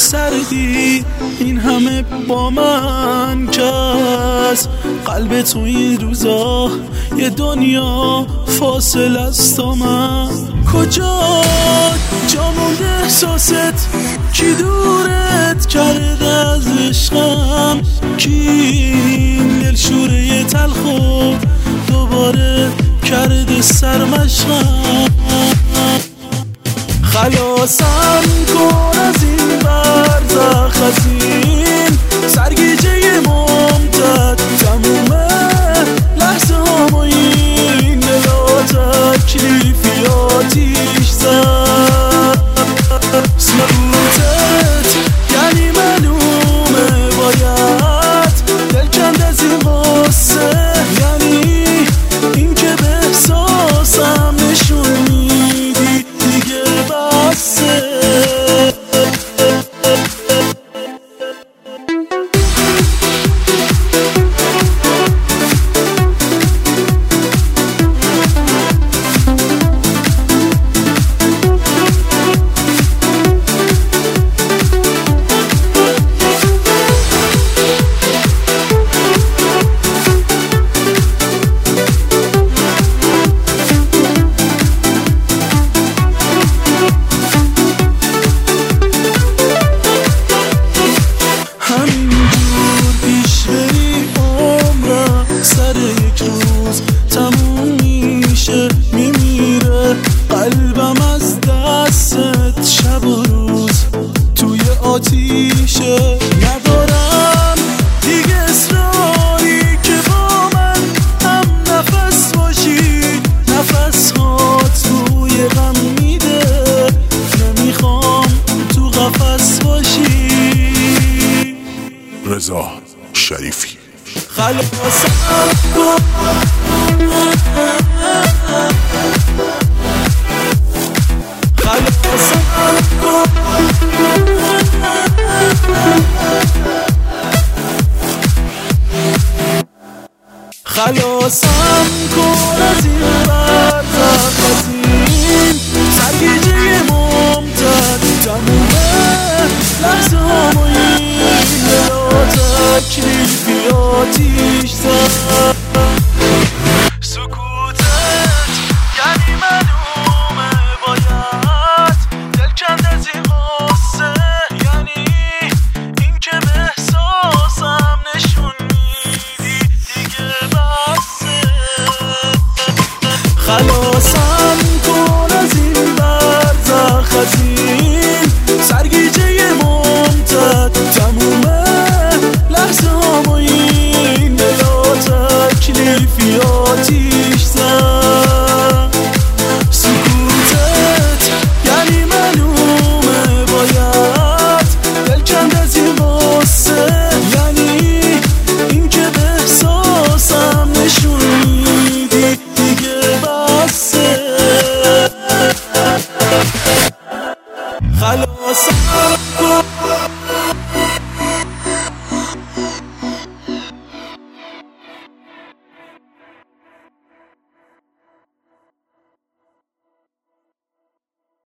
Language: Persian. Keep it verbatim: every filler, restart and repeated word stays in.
سردی این همه با من کس قلب تو این روزا یه دنیا فاصل است تا من کجا جا مونده احساست کی دورت کرده از عشقم کی این دلشوره تلخو دوباره کرده سرمشقم خلاصم کن از این برزخ از این سرگیجه ممتد تمومه لحظه هم و این دلا تکلیفی آتیش زد سکوتت یعنی معلومه باید دل کند از این غصه یعنی این که به احساسم نشون میدی دیگه بسه سر یک روز تموم میشه میمیره قلبم از دستت شب و روز توی آتیشه ندارم دیگه اصراری که با من هم نفس باشی نفس هات توی غم میده نمیخوام تو قفس باشی رضا شریفی خلاصم کن خلاصم کن خلاصم کن از این برزخ از این سرگیجه ممتد تمومه لحظه هم و این دلا تکلیفی آتیش